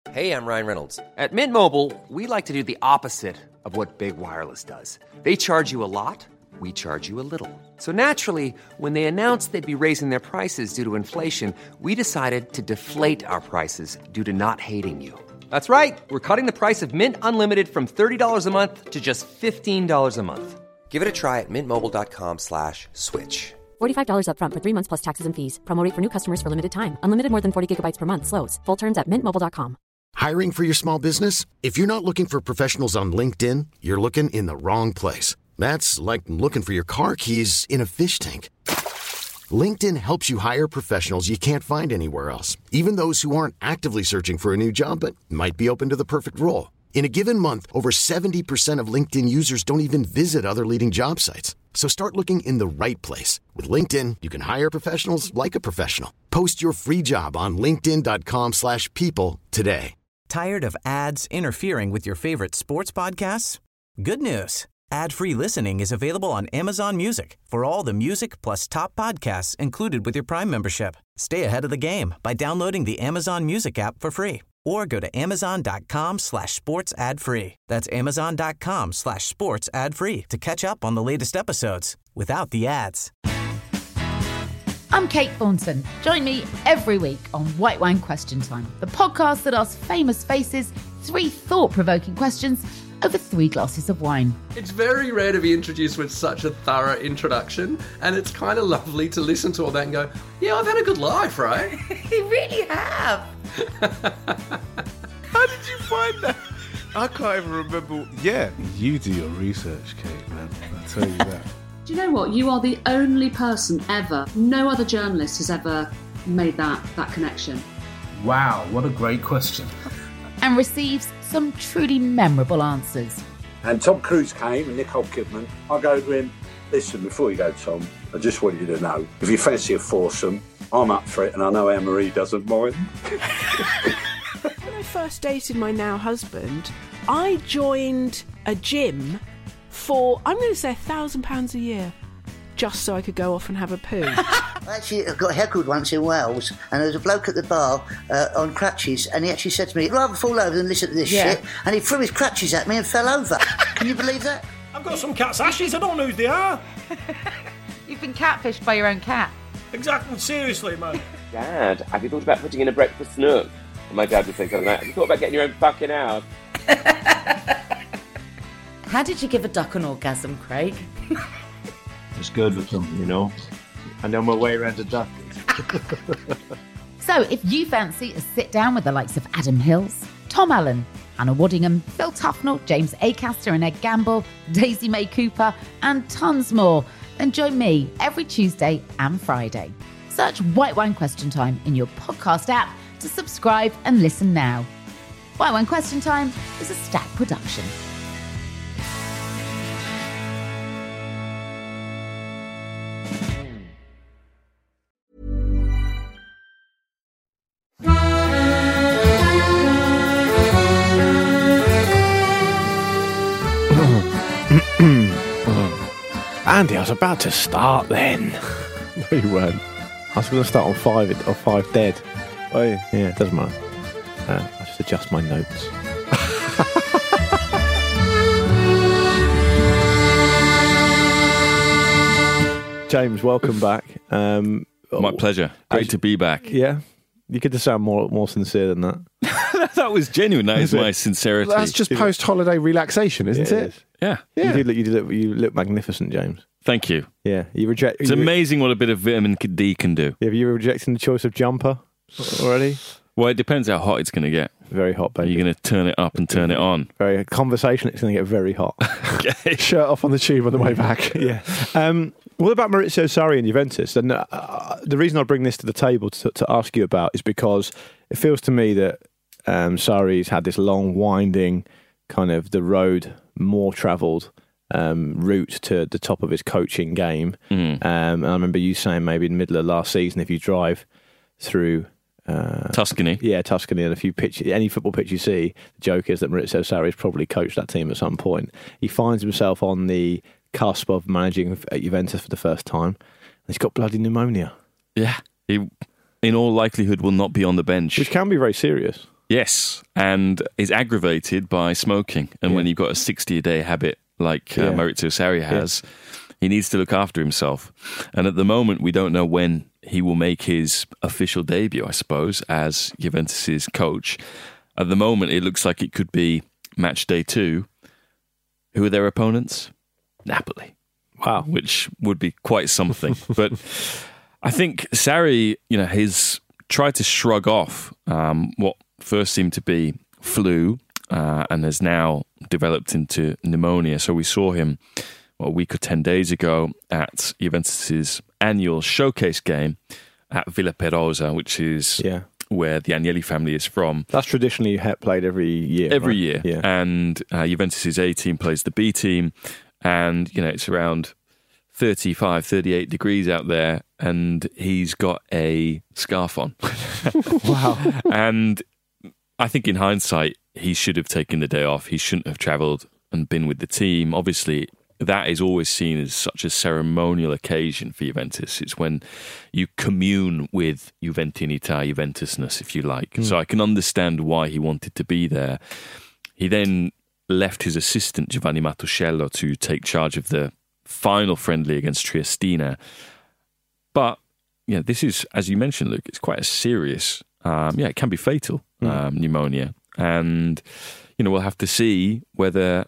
Hey, I'm Ryan Reynolds. At Mint Mobile, we like to do the opposite of what Big Wireless does. They charge you a lot, we charge you a little. So naturally, when they announced they'd be raising their prices due to inflation, we decided to deflate our prices due to not hating you. That's right. We're cutting the price of Mint Unlimited from $30 a month to just $15 a month. Give it a try at mintmobile.com/switch. $45 up front for 3 months plus taxes and fees. Promo rate for new customers for limited time. Unlimited more than 40 gigabytes per month. Slows full terms at mintmobile.com. Hiring for your small business? If you're not looking for professionals on LinkedIn, you're looking in the wrong place. That's like looking for your car keys in a fish tank. LinkedIn helps you hire professionals you can't find anywhere else, even those who aren't actively searching for a new job but might be open to the perfect role. In a given month, over 70% of LinkedIn users don't even visit other leading job sites. So start looking in the right place. With LinkedIn, you can hire professionals like a professional. Post your free job on linkedin.com/people today. Tired of ads interfering with your favorite sports podcasts? Good news. Ad-free listening is available on Amazon Music for all the music plus top podcasts included with your Prime membership. Stay ahead of the game by downloading the Amazon Music app for free or go to amazon.com/sports ad free. That's amazon.com/sports ad free to catch up on the latest episodes without the ads. I'm Kate Thornton. Join me every week on White Wine Question Time, the podcast that asks famous faces 3 thought-provoking questions over 3 glasses of wine. It's very rare to be introduced with such a thorough introduction, and it's kind of lovely to listen to all that and go, yeah, I've had a good life, right? You really have. How did you find that? I can't even remember. Yeah, you do your research, Kate, man. I'll tell you that. Do you know what? You are the only person ever, no other journalist has ever made that connection. Wow, what a great question. And receives some truly memorable answers. And Tom Cruise came and Nicole Kidman. I go to him, listen, before you go, Tom, I just want you to know, if you fancy a foursome, I'm up for it, and I know Anne-Marie doesn't mind. When I first dated my now husband, I joined a gym for, I'm going to say £1,000 a year, just so I could go off and have a poo. Actually, I got heckled once in Wales, and there was a bloke at the bar on crutches, and he actually said to me, "I'd rather fall over than listen to this shit," and he threw his crutches at me and fell over. Can you believe that? I've got some cat's ashes, I don't know who they are. You've been catfished by your own cat. Exactly, seriously, man. Dad, have you thought about putting in a breakfast nook? And my dad would say something like, have you thought about getting your own fucking house? How did you give a duck an orgasm, Craig? It's good with them, you know. And then we're way around the duck. So if you fancy a sit down with the likes of Adam Hills, Tom Allen, Hannah Waddingham, Phil Tufnell, James Acaster and Ed Gamble, Daisy May Cooper, and tons more, then join me every Tuesday and Friday. Search White Wine Question Time in your podcast app to subscribe and listen now. White Wine Question Time is a Stack production. Andy, I was about to start then. No, you weren't. I was going to start on 5 dead. Oh, yeah, it doesn't matter. I just adjust my notes. James, welcome back. My pleasure. Great to be back. Yeah. You could just sound more sincere than that. That was genuine. That is my sincerity. That's just post-holiday relaxation, isn't it? Yeah. You look magnificent, James. Thank you. Yeah. It's amazing what a bit of vitamin D can do. Have you rejecting the choice of jumper already? Well, it depends how hot it's going to get. Very hot, baby. You're going to turn it up and turn it on. Very conversation. It's going to get very hot. Okay. Shirt off on the tube on the way back. Yeah. What about Maurizio Sarri and Juventus? And the reason I bring this to the table to ask you about is because it feels to me that Sarri's had this long, winding kind of the road more travelled route to the top of his coaching game. And I remember you saying maybe in the middle of last season, if you drive through Tuscany. Yeah, Tuscany, and a few pitches, any football pitch you see, the joke is that Maurizio Sarri's probably coached that team at some point. He finds himself on the cusp of managing at Juventus for the first time. And he's got bloody pneumonia. Yeah. He, in all likelihood, will not be on the bench. Which can be very serious. Yes, and is aggravated by smoking. And when you've got a 60-a-day habit like Maurizio Sarri has, he needs to look after himself. And at the moment, we don't know when he will make his official debut, I suppose, as Juventus's coach. At the moment, it looks like it could be match day 2. Who are their opponents? Napoli. Wow. Which would be quite something. But I think Sarri, he's tried to shrug off what first seemed to be flu and has now developed into pneumonia. So we saw him a week or 10 days ago at Juventus's annual showcase game at Villa Perosa, which is where the Agnelli family is from. That's traditionally played every year. Every year. Yeah. And Juventus's A team plays the B team. And, it's around 35, 38 degrees out there. And he's got a scarf on. Wow. And I think in hindsight, he should have taken the day off. He shouldn't have travelled and been with the team. Obviously, that is always seen as such a ceremonial occasion for Juventus. It's when you commune with Juventinità, Juventusness, if you like. So I can understand why he wanted to be there. He then left his assistant, Giovanni Mattuscello, to take charge of the final friendly against Triestina. But, this is, as you mentioned, Luke, it's quite a serious, it can be fatal, pneumonia. And, we'll have to see whether,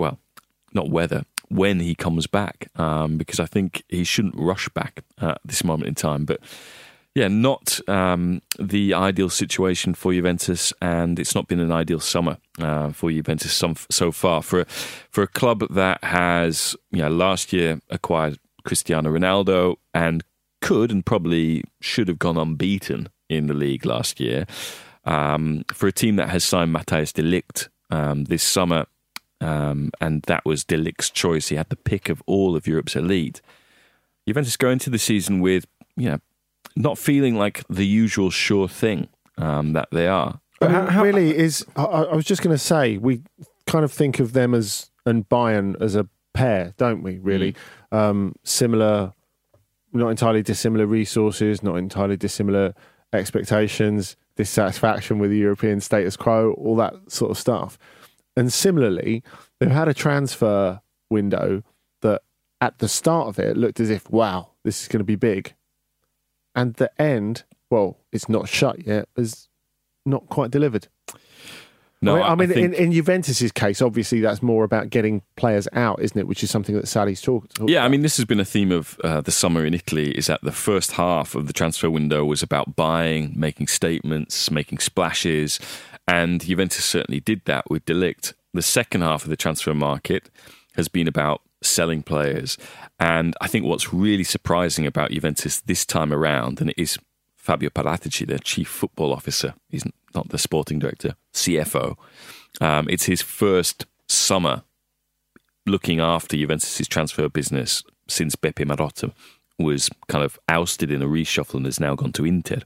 when he comes back, because I think he shouldn't rush back at this moment in time. But not the ideal situation for Juventus, and it's not been an ideal summer for Juventus so far. For a club that has, last year acquired Cristiano Ronaldo and could and probably should have gone unbeaten in the league last year. For a team that has signed Matthijs de Ligt this summer, and that was de Ligt's choice. He had the pick of all of Europe's elite. Juventus go into the season with, not feeling like the usual sure thing that they are. But how really is, I was just going to say, we kind of think of them and Bayern as a pair, don't we, really? Similar, not entirely dissimilar resources, not entirely dissimilar expectations, dissatisfaction with the European status quo, all that sort of stuff. And similarly, they've had a transfer window that at the start of it looked as if, wow, this is going to be big. And the end, well, it's not shut yet, is not quite delivered. No, I mean, think... in Juventus's case, obviously that's more about getting players out, isn't it? Which is something that Sarri's talked about. Yeah, I mean, this has been a theme of the summer in Italy, is that the first half of the transfer window was about buying, making statements, making splashes, and Juventus certainly did that with de Ligt. The second half of the transfer market has been about selling players. And I think what's really surprising about Juventus this time around, and it is Fabio Paratici, their chief football officer, he's not the sporting director, CFO. It's his first summer looking after Juventus' transfer business since Beppe Marotta was kind of ousted in a reshuffle and has now gone to Inter.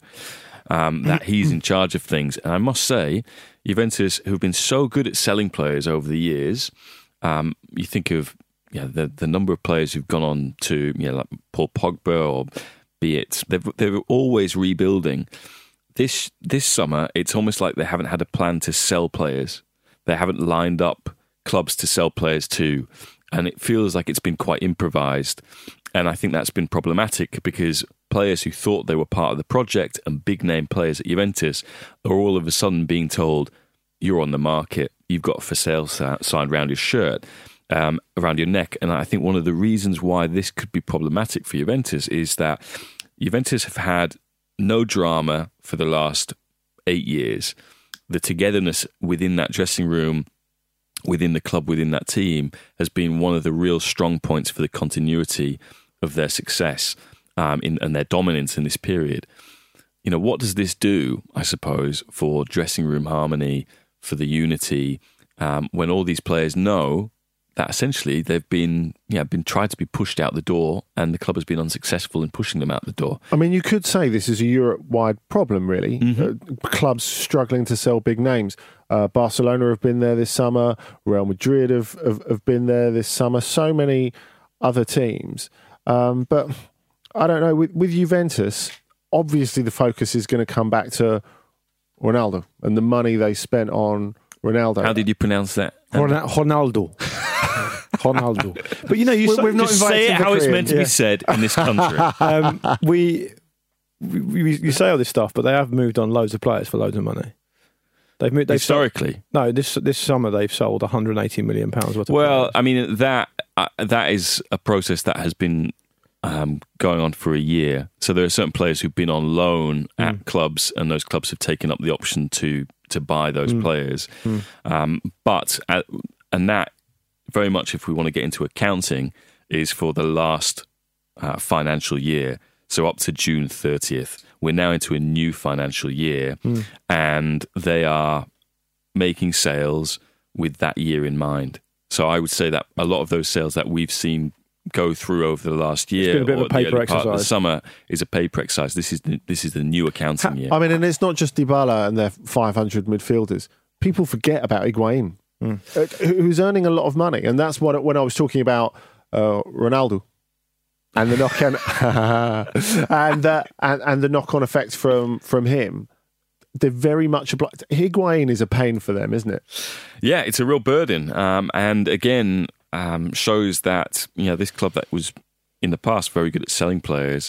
That he's in charge of things. And I must say, Juventus, who've been so good at selling players over the years, you think of the number of players who've gone on to, like Paul Pogba or be it, they're always rebuilding. This summer, it's almost like they haven't had a plan to sell players. They haven't lined up clubs to sell players to, and it feels like it's been quite improvised. And I think that's been problematic because players who thought they were part of the project and big name players at Juventus are all of a sudden being told, you're on the market, you've got a for sale sign around your shirt, around your neck. And I think one of the reasons why this could be problematic for Juventus is that Juventus have had no drama for the last 8 years. The togetherness within that dressing room, within the club, within that team, has been one of the real strong points for the continuity of their success and their dominance in this period. What does this do, I suppose, for dressing room harmony, for the unity, when all these players know that essentially they've been tried to be pushed out the door and the club has been unsuccessful in pushing them out the door? I mean, you could say this is a Europe-wide problem, really. Clubs struggling to sell big names. Barcelona have been there this summer. Real Madrid have been there this summer. So many other teams. But I don't know, with Juventus, obviously the focus is going to come back to Ronaldo and the money they spent on Ronaldo. How did you pronounce that? Ronaldo. But you know, we've not say it how it's meant to Yeah. be said in this country. You say all this stuff, but they have moved on loads of players for loads of money. They've Historically? This summer they've sold 180 million pounds worth of Well, players. I mean, that is a process that has been going on for a year. So there are certain players who've been on loan at clubs, and those clubs have taken up the option to buy those players. And that very much, if we want to get into accounting, is for the last financial year. So up to June 30th. We're now into a new financial year, and they are making sales with that year in mind. So I would say that a lot of those sales that we've seen go through over the last year, It's been a bit of a or the paper early part of the exercise. sমৰ is a paper exercise. This is the new accounting year. I mean, and it's not just Dybala and their 500 midfielders. People forget about Higuain, who's earning a lot of money, and that's what when I was talking about Ronaldo and the knock on and the knock on effect from him. They're very much obliged. Higuain is a pain for them, isn't it? Yeah, it's a real burden, and again shows that this club that was in the past very good at selling players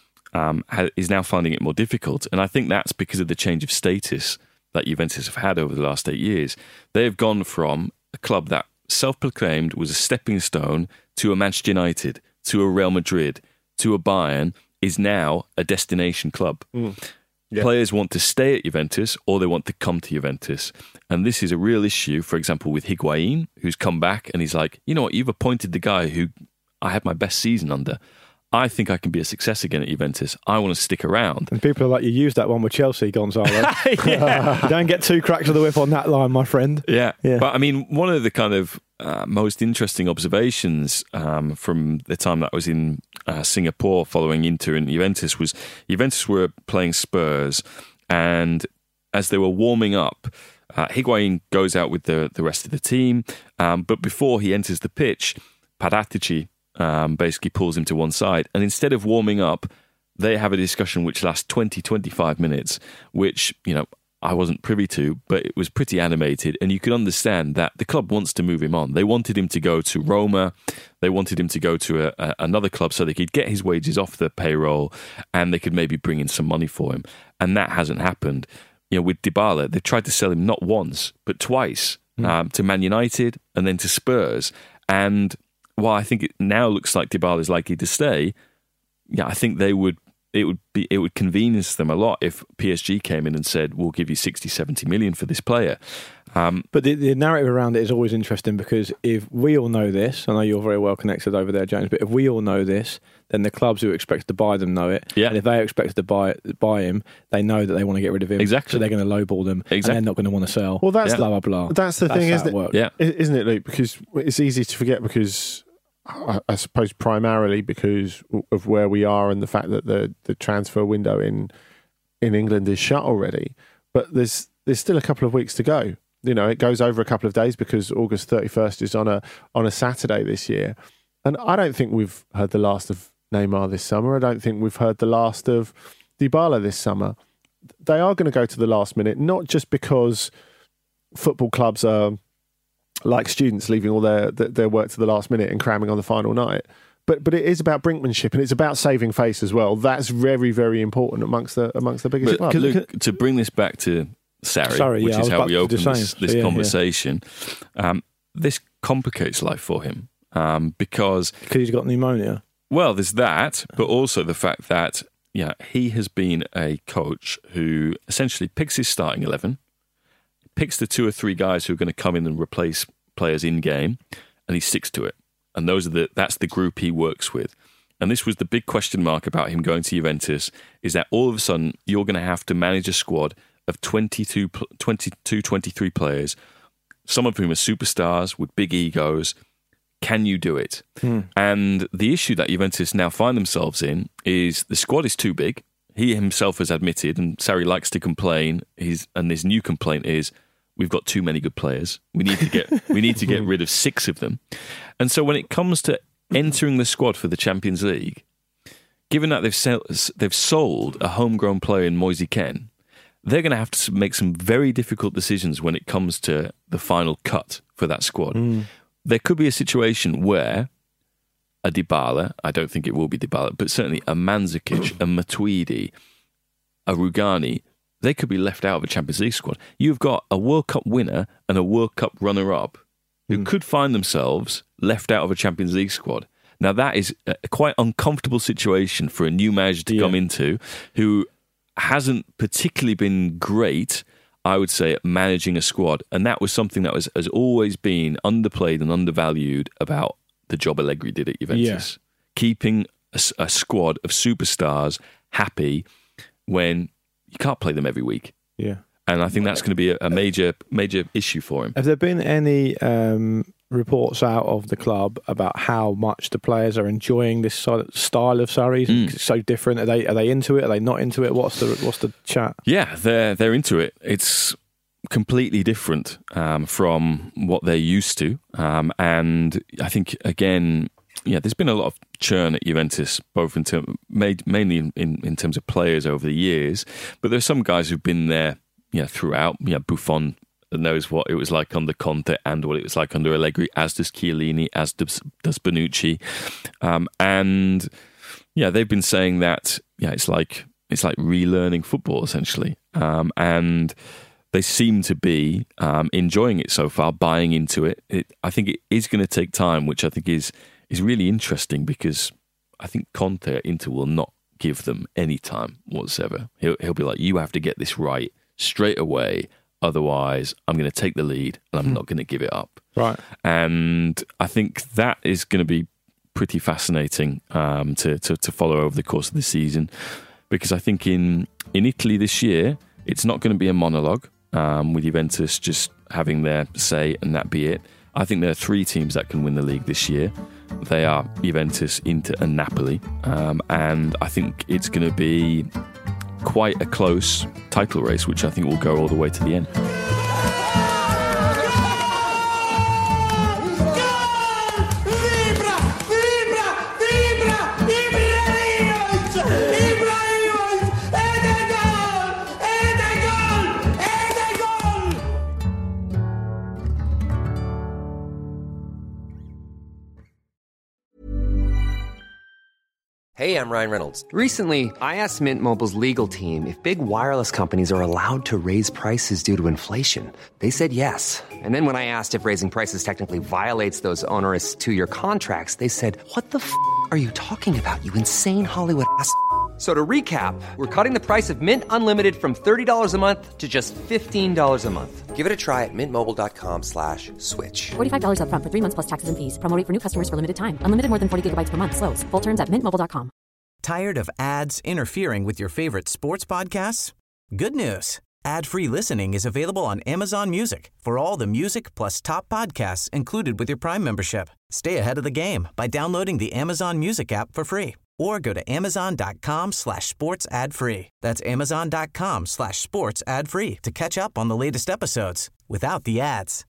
is now finding it more difficult, and I think that's because of the change of status that Juventus have had over the last 8 years. They have gone from a club that self-proclaimed was a stepping stone to a Manchester United, to a Real Madrid, to a Bayern, is now a destination club. Yeah. Players want to stay at Juventus or they want to come to Juventus. And this is a real issue, for example, with Higuain, who's come back and he's like, you know what, you've appointed the guy who I had my best season under. I think I can be a success again at Juventus. I want to stick around. And people are like, you used that one with Chelsea, Gonzalo. You don't get two cracks of the whip on that line, my friend. Yeah. But I mean, one of the kind of most interesting observations from the time that I was in Singapore following Inter and Juventus was Juventus were playing Spurs, and as they were warming up, Higuain goes out with the rest of the team, but before he enters the pitch, Paratici basically pulls him to one side, and instead of warming up, they have a discussion which lasts 20-25 minutes, which, I wasn't privy to, but it was pretty animated, and you could understand that the club wants to move him on. They wanted him to go to Roma, they wanted him to go to another club so they could get his wages off the payroll and they could maybe bring in some money for him, and that hasn't happened. With Dybala, they tried to sell him not once, but twice, to Man United and then to Spurs, and while I think it now looks like Dybala is likely to stay, I think it would convenience them a lot if PSG came in and said, we'll give you 60-70 million for this player. But the narrative around it is always interesting, because if we all know this, I know you're very well connected over there, James, but if we all know this, then the clubs who are expected to buy them know it. Yeah. And if they are expected to buy him, they know that they want to get rid of him. Exactly. So they're going to lowball them. Exactly. And they're not going to want to sell. Well, that's blah, blah, blah. That's the thing, how isn't it works. Yeah. Isn't it, Luke? Because it's easy to forget, because I suppose primarily because of where we are and the fact that the transfer window in England is shut already. But there's still a couple of weeks to go. It goes over a couple of days because August 31st is on a Saturday this year. And I don't think we've heard the last of Neymar this summer. I don't think we've heard the last of Dybala this summer. They are going to go to the last minute, not just because football clubs are like students leaving all their work to the last minute and cramming on the final night. But it is about brinkmanship, and it's about saving face as well. That's very, very important amongst the biggest clubs. Luke, to bring this back to Sarri, which is how we open this conversation, this complicates life for him because he's got pneumonia. Well, there's that, but also the fact that he has been a coach who essentially picks his starting 11, picks the 2 or 3 guys who are going to come in and replace players in game, and he sticks to it. And that's the group he works with. And this was the big question mark about him going to Juventus, is that all of a sudden you're going to have to manage a squad of 22, 23 players, some of whom are superstars with big egos. Can you do it? And the issue that Juventus now find themselves in is the squad is too big. He himself has admitted, and Sarri likes to complain, and his new complaint is, we've got too many good players. We need to get rid of 6 of them. And so when it comes to entering the squad for the Champions League, given that they've sold a homegrown player in Moise Kean, they're going to have to make some very difficult decisions when it comes to the final cut for that squad. There could be a situation where a Dybala, I don't think it will be Dybala, but certainly a Mandzukic, a Matuidi, a Rugani, they could be left out of a Champions League squad. You've got a World Cup winner and a World Cup runner-up who could find themselves left out of a Champions League squad. Now, that is a quite uncomfortable situation for a new manager to come into who hasn't particularly been great, I would say, at managing a squad. And that was something that has always been underplayed and undervalued about the job Allegri did at Juventus. Keeping a squad of superstars happy when you can't play them every week. Yeah. And I think that's going to be a major issue for him. Have there been any reports out of the club about how much the players are enjoying this style of Sarri's? It's so different. Are they into it? Are they not into it? What's the chat? Yeah, they're into it. It's completely different from what they're used to, and I think again, there's been a lot of churn at Juventus, both mainly in terms of players over the years. But there's some guys who've been there, throughout. Buffon knows what it was like under Conte and what it was like under Allegri, as does Chiellini, as does Bonucci, and they've been saying that it's like relearning football essentially, and they seem to be enjoying it so far, buying into it. I think it is going to take time, which I think is really interesting, because I think Conte at Inter will not give them any time whatsoever. He'll be like, you have to get this right straight away, otherwise I'm going to take the lead and I'm not going to give it up. Right. And I think that is going to be pretty fascinating to follow over the course of the season, because I think in Italy this year, it's not going to be a monologue with Juventus just having their say and that be it. I think there are 3 teams that can win the league this year. They are Juventus, Inter and Napoli. And I think it's going to be quite a close title race, which I think will go all the way to the end. Hey, I'm Ryan Reynolds. Recently, I asked Mint Mobile's legal team if big wireless companies are allowed to raise prices due to inflation. They said yes. And then when I asked if raising prices technically violates those onerous 2-year contracts, they said, "What the f*** are you talking about, you insane Hollywood ass?" So to recap, we're cutting the price of Mint Unlimited from $30 a month to just $15 a month. Give it a try at mintmobile.com/switch. $45 up front for 3 months plus taxes and fees. Promo rate for new customers for limited time. Unlimited more than 40 gigabytes per month. Slows full terms at mintmobile.com. Tired of ads interfering with your favorite sports podcasts? Good news. Ad-free listening is available on Amazon Music for all the music plus top podcasts included with your Prime membership. Stay ahead of the game by downloading the Amazon Music app for free, or go to amazon.com/sports ad free. That's amazon.com/sports ad free to catch up on the latest episodes without the ads.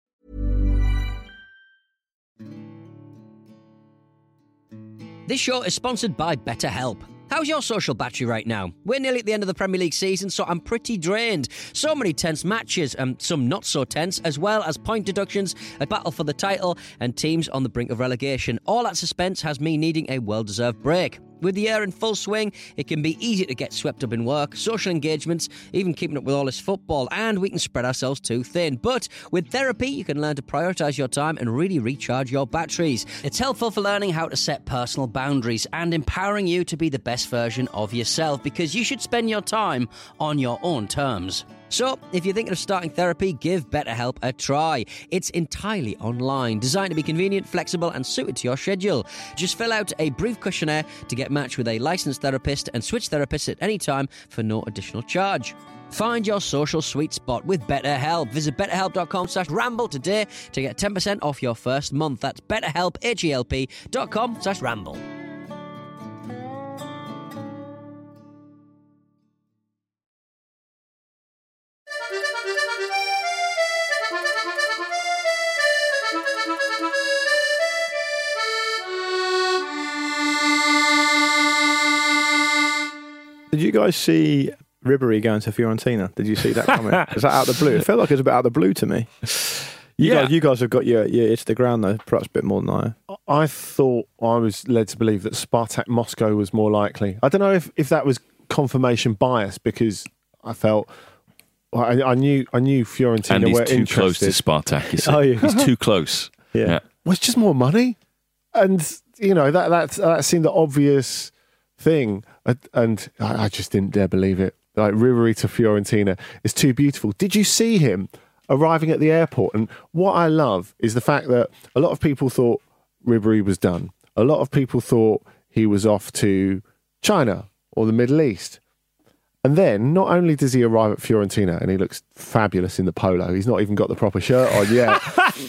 This show is sponsored by BetterHelp. How's your social battery right now? We're nearly at the end of the Premier League season, so I'm pretty drained. So many tense matches, and some not so tense, as well as point deductions, a battle for the title, and teams on the brink of relegation. All that suspense has me needing a well-deserved break. With the year in full swing, it can be easy to get swept up in work, social engagements, even keeping up with all this football, and we can spread ourselves too thin. But with therapy, you can learn to prioritise your time and really recharge your batteries. It's helpful for learning how to set personal boundaries and empowering you to be the best version of yourself, because you should spend your time on your own terms. So, if you're thinking of starting therapy, give BetterHelp a try. It's entirely online, designed to be convenient, flexible, and suited to your schedule. Just fill out a brief questionnaire to get matched with a licensed therapist and switch therapists at any time for no additional charge. Find your social sweet spot with BetterHelp. Visit betterhelp.com/ramble today to get 10% off your first month. That's betterhelp, HELP.com/ramble. Did you guys see Ribery going to Fiorentina. Did you see that coming? Is that out of the blue? It felt like it was a bit out of the blue to me. You guys have got your ear to the ground though, perhaps a bit more than I. I thought I was led to believe that Spartak Moscow was more likely. I don't know if that was confirmation bias, because I felt I knew Fiorentina and he's were too interested. close to Spartak. You see. Oh, yeah. He's too close. Yeah. Well, it's just more money, and that seemed the obvious thing, and I just didn't dare believe it. Like, Ribery to Fiorentina is too beautiful. Did you see him arriving at the airport? And what I love is the fact that a lot of people thought Ribery was done. A lot of people thought he was off to China or the Middle East. And then, not only does he arrive at Fiorentina and he looks fabulous in the polo, he's not even got the proper shirt on yet,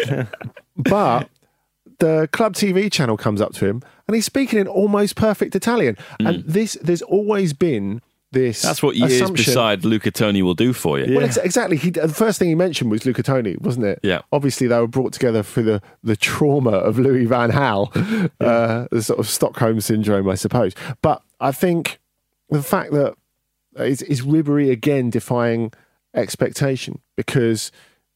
but the club TV channel comes up to him and he's speaking in almost perfect Italian. And there's always been this. That's what years assumption. beside Luca Toni will do for you. Well, exactly. The first thing he mentioned was Luca Toni, wasn't it? Yeah. Obviously, they were brought together through the trauma of Louis van Gaal, the sort of Stockholm syndrome, I suppose. But I think the fact that is Ribery again defying expectation, because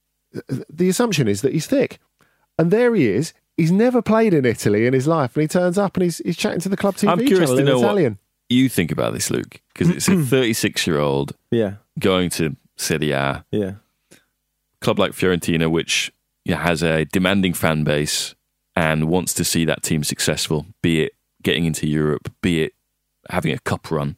the assumption is that he's thick. And there he is. He's never played in Italy in his life, and he turns up and he's chatting to the club TV I'm curious channel to in know Italian. what you think about this, Luke, because it's a 36-year-old going to Serie A. Yeah. Club like Fiorentina, which has a demanding fan base and wants to see that team successful, be it getting into Europe, be it having a cup run.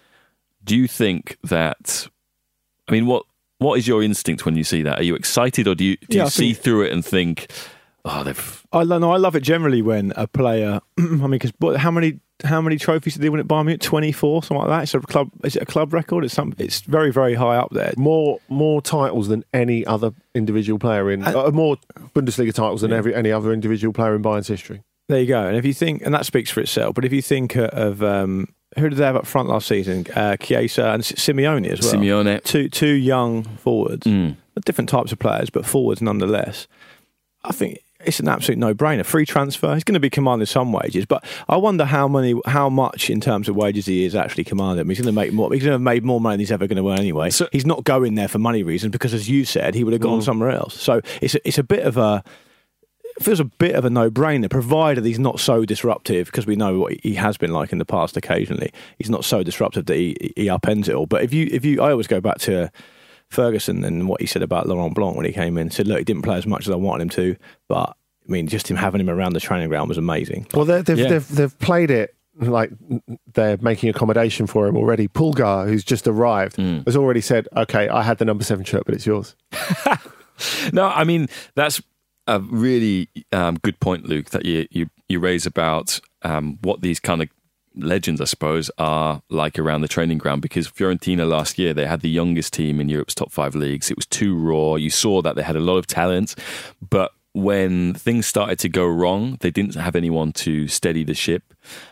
Do you think that... I mean, what is your instinct when you see that? Are you excited, or do you see through it and think, oh, they've... I love it generally when a player... I mean, because how many trophies did they win at Bayern Munich? 24, something like that. It's a club. Is it a club record? It's very, very high up there. More titles than any other individual player in more Bundesliga titles than any other individual player in Bayern's history. There you go. And if you think, and that speaks for itself. But if you think of who did they have up front last season? Chiesa and Simeone as well. Simeone, two young forwards, different types of players, but forwards nonetheless. I think it's an absolute no-brainer. Free transfer. He's going to be commanding some wages, but I wonder how much in terms of wages he is actually commanding. He's going to make more. He's going to have made more money than he's ever going to earn anyway. So he's not going there for money reasons, because, as you said, he would have gone somewhere else. So it's a bit of a. It feels a bit of a no-brainer, provided he's not so disruptive, because we know what he has been like in the past. Occasionally, he's not so disruptive that he upends it all. But if you, I always go back to Ferguson and what he said about Laurent Blanc when he came in. Said, look, he didn't play as much as I wanted him to, but I mean, just him having him around the training ground was amazing. Well, they've played it like they're making accommodation for him already. Pulgar, who's just arrived, has already said, "Okay, I had the number 7 shirt, but it's yours." No, I mean, that's a really good point, Luke, that you raise about what these kind of legends, I suppose, are like around the training ground, because Fiorentina last year, they had the youngest team in Europe's top 5 leagues. It was too raw. You saw that they had a lot of talent, but when things started to go wrong, they didn't have anyone to steady the ship,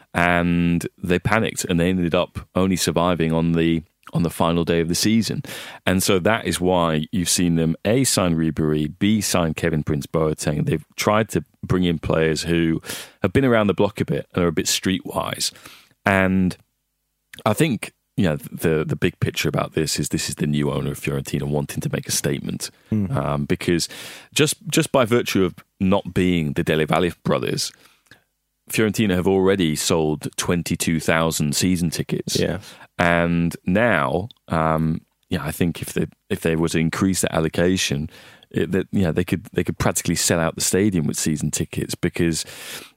and they panicked, and they ended up only surviving on the final day of the season. And so that is why you've seen them A, sign Ribery, B, sign Kevin Prince Boateng. They've tried to bring in players who have been around the block a bit and are a bit streetwise. And I think, the big picture about this is the new owner of Fiorentina wanting to make a statement. Because just by virtue of not being the Dele Valle brothers, Fiorentina have already sold 22,000 season tickets. Yeah. And now, I think if they were to increase that allocation, they could practically sell out the stadium with season tickets, because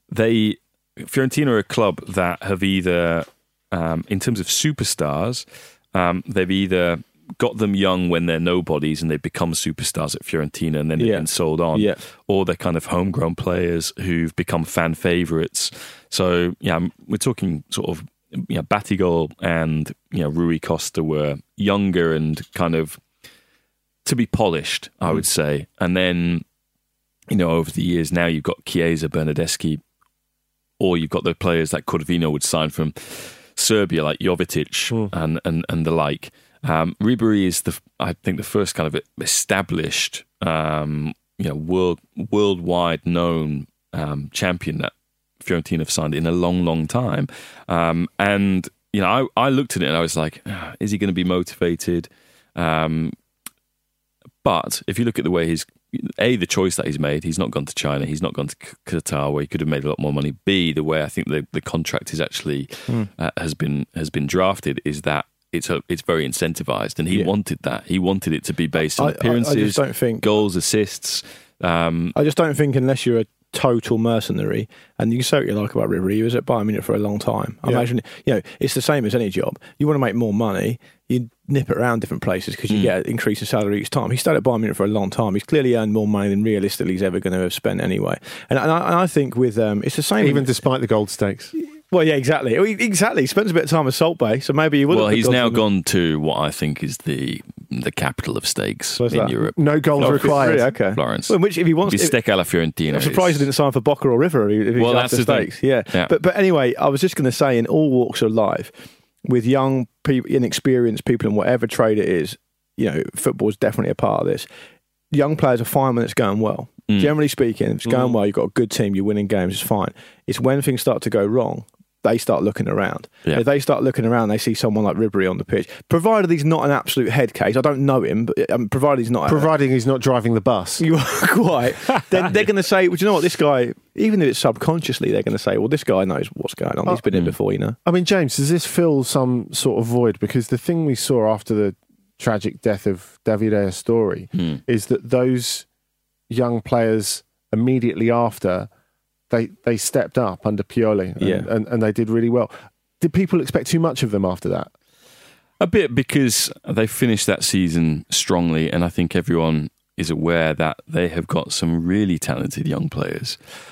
Fiorentina are a club that have either, in terms of superstars, they've either got them young when they're nobodies and they become superstars at Fiorentina and then they've been sold on, or they're kind of homegrown players who've become fan favourites. So we're talking sort of Batigol and Rui Costa were younger and kind of to be polished, I would say. And then over the years now you've got Chiesa, Bernardeschi, or you've got the players that Corvino would sign from Serbia, like Jovetic and the like. Ribery is I think the first kind of established worldwide known champion that Fiorentina have signed in a long, long time. And I looked at it and I was like, is he going to be motivated? But if you look at the way the choice that he's made, he's not gone to China, he's not gone to Qatar where he could have made a lot more money. B, the way I think the contract is actually has been drafted is that it's very incentivized, and he wanted that. He wanted it to be based on appearances, I just don't think goals, assists. I just don't think unless you're a total mercenary, and you say what you like about Ribery, he was at Bayern Munich for a long time. I imagine, it's the same as any job. You want to make more money, you nip it around different places because you get an increase in salary each time. He stayed at Bayern Munich for a long time. He's clearly earned more money than realistically he's ever going to have spent anyway. And I think with it's the same, even despite the gold stakes. Well, yeah, exactly. Exactly. He spends a bit of time at Salt Bay, so maybe he would. Well, he's now gone to what I think is the capital of steaks in Europe. No goals required. Really? Okay. Florence. Well, which, if he wants, Bistec alla Fiorentina. I'm surprised he didn't sign for Boca or River. If he's that's the steaks. thing. Yeah. But anyway, I was just going to say, in all walks of life, with young people, inexperienced people, in whatever trade it is, football is definitely a part of this. Young players are fine when it's going well. Generally speaking, if it's going well, you've got a good team, you're winning games, it's fine. It's when things start to go wrong, they start looking around. Yeah. If they start looking around, they see someone like Ribery on the pitch. Provided he's not an absolute head case, I don't know him, but provided he's not driving the bus, you are quite. Then they're going to say, "Well, do you know what? This guy, even if it's subconsciously, they're going to say, well, this guy knows what's going on. He's been in before, I mean, James, does this fill some sort of void? Because the thing we saw after the tragic death of Davide Astori is that those young players immediately after. They stepped up under Pioli and they did really well. Did people expect too much of them after that? A bit, because they finished that season strongly, and I think everyone is aware that they have got some really talented young players.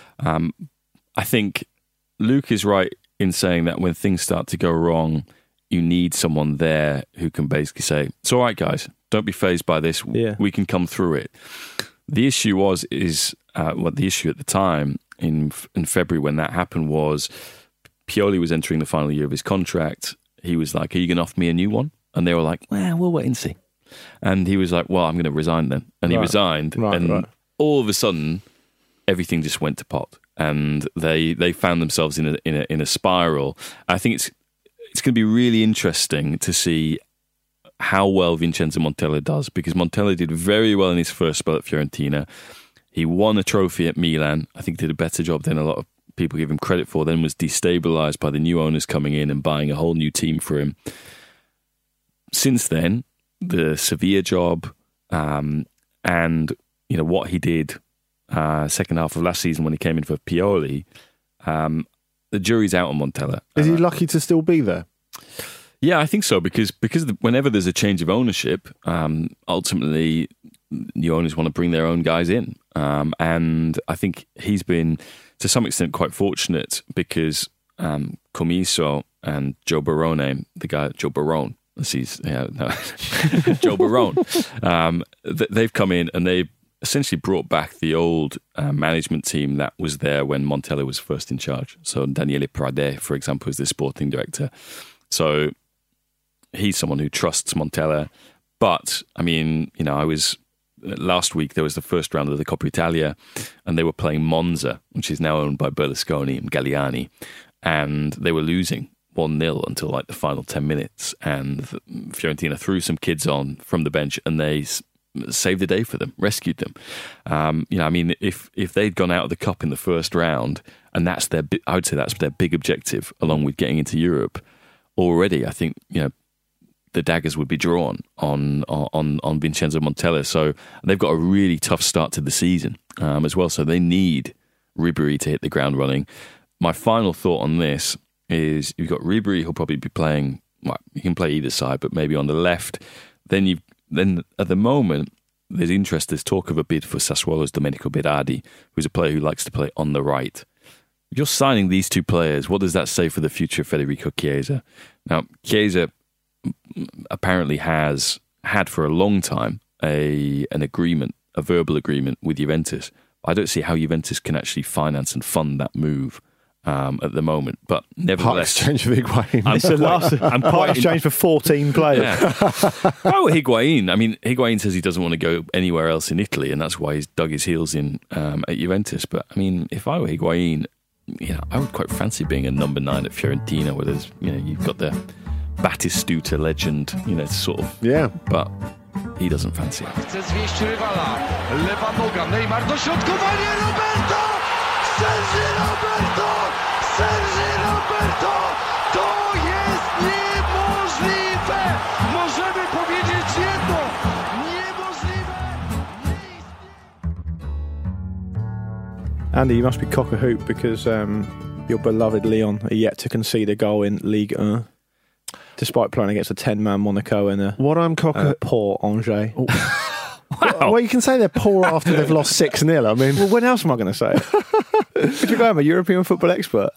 I think Luke is right in saying that when things start to go wrong, you need someone there who can basically say, it's all right, guys, don't be fazed by this. We can come through it. The issue the issue at the time in February when that happened was Pioli was entering the final year of his contract. He was like, are you going to offer me a new one? And they were like, well, we'll wait and see. And he was like, well, I'm going to resign then. And he resigned. All of a sudden, everything just went to pot. And they found themselves in a spiral. I think it's going to be really interesting to see how well Vincenzo Montella does, because Montella did very well in his first spell at Fiorentina. He won a trophy at Milan. I think did a better job than a lot of people give him credit for. Then was destabilised by the new owners coming in and buying a whole new team for him. Since then, the Sevilla job and what he did second half of last season when he came in for Pioli, the jury's out on Montella. Is he lucky to still be there? Yeah, I think so, because whenever there's a change of ownership, ultimately the owners want to bring their own guys in. And I think he's been, to some extent, quite fortunate because Comiso and Joe Barone, Joe Barone, Joe Barone, they've come in and they've essentially brought back the old management team that was there when Montella was first in charge. So Daniele Prade, for example, is the sporting director. So he's someone who trusts Montella. But, I mean, last week there was the first round of the Coppa Italia and they were playing Monza, which is now owned by Berlusconi and Galliani, and they were losing 1-0 until like the final 10 minutes, and Fiorentina threw some kids on from the bench and they saved the day for them, rescued them. If they'd gone out of the Cup in the first round, and I would say that's their big objective along with getting into Europe, already I think the daggers would be drawn on Vincenzo Montella. So they've got a really tough start to the season as well. So they need Ribery to hit the ground running. My final thought on this is you've got Ribery, who'll probably be playing, well, you can play either side, but maybe on the left. Then at the moment, there's talk of a bid for Sassuolo's Domenico Berardi, who's a player who likes to play on the right. If you're signing these two players, what does that say for the future of Federico Chiesa? Now, Chiesa apparently has had for a long time an agreement, a verbal agreement with Juventus. I don't see how Juventus can actually finance and fund that move at the moment. But nevertheless, part exchange for Higuain. I'm quite exchange for 14 players. Yeah. Oh, Higuain. I mean, Higuain says he doesn't want to go anywhere else in Italy, and that's why he's dug his heels in at Juventus. But I mean, if I were Higuain, I would quite fancy being a number 9 at Fiorentina, where there's, you've got the Batistuta legend, sort of. Yeah. But he doesn't fancy it. Chce zwieść rywala. Lewa noga. Neymar dośrodkowanie. Roberto! Sergi Roberto! Sergi Roberto! To jest niemożliwe! Możemy powiedzieć jedno. Niemożliwe! Andy, you must be cock a hoop because your beloved Lyon are yet to concede a goal in Ligue 1. Despite playing against a 10-man Monaco and a poor Angers. Wow. Well, you can say they're poor after they've lost 6-0. I mean, well, when else am I going to say it? Could you go? I'm a European football expert.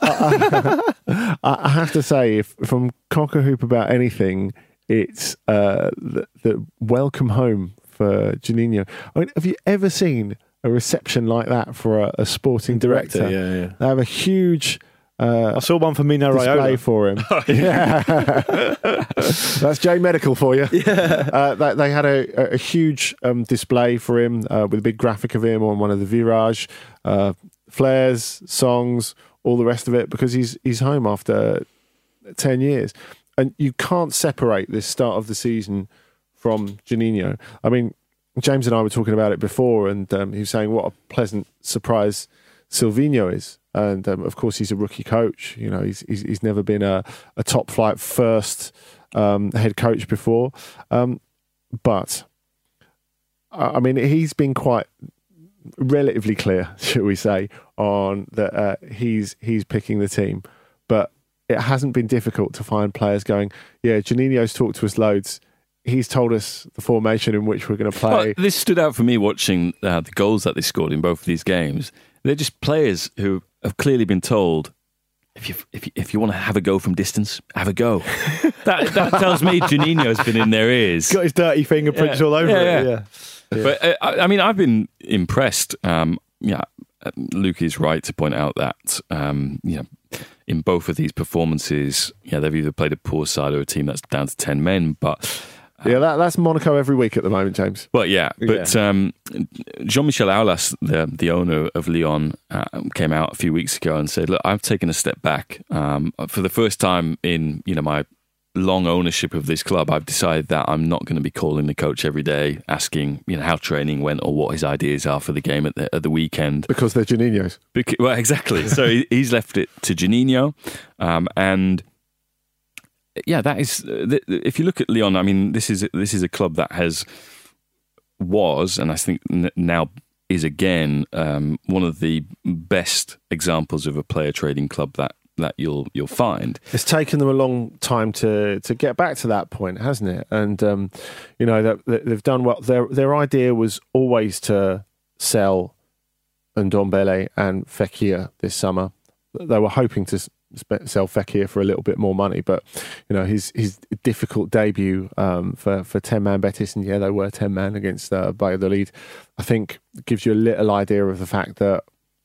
I have to say, if I'm cock a hoop about anything, it's the welcome home for Juninho. I mean, have you ever seen a reception like that for a sporting director? Yeah. They have a huge. I saw one for Mino display Raiola for him. Yeah. That's J Medical for you. Yeah. They had a huge display for him with a big graphic of him on one of the Virage, flares, songs, all the rest of it, because he's home after 10 years. And you can't separate this start of the season from Juninho. I mean, James and I were talking about it before, and he was saying what a pleasant surprise Silvinho is. And of course, he's a rookie coach. He's never been a top flight first head coach before. But I mean, he's been quite relatively clear, shall we say, on that he's picking the team. But it hasn't been difficult to find players going, yeah, Juninho's talked to us loads. He's told us the formation in which we're going to play. Well, this stood out for me watching the goals that they scored in both of these games. They're just players who have clearly been told, if you want to have a go from distance, have a go. that tells me Juninho's been in their ears. Got his dirty fingerprints all over it. Yeah. But I mean, I've been impressed. Luke is right to point out that in both of these performances, they've either played a poor side or a team that's down to 10 men, but. That's Monaco every week at the moment, James. Well, but Jean-Michel Aulas, the owner of Lyon, came out a few weeks ago and said, look, I've taken a step back. For the first time in my long ownership of this club, I've decided that I'm not going to be calling the coach every day, asking how training went or what his ideas are for the game at the weekend. Because they're Juninho's. Well, exactly. So he's left it to Juninho, and... Yeah, that is. If you look at Lyon, I mean, this is a club that was, and I think now is again one of the best examples of a player trading club that you'll find. It's taken them a long time to get back to that point, hasn't it? And that they've done well. Their idea was always to sell Ndombele and Fekir this summer. They were hoping to sell Fekir for a little bit more money, but his difficult debut for 10-man Betis, and they were 10-man against Valladolid, I think gives you a little idea of the fact that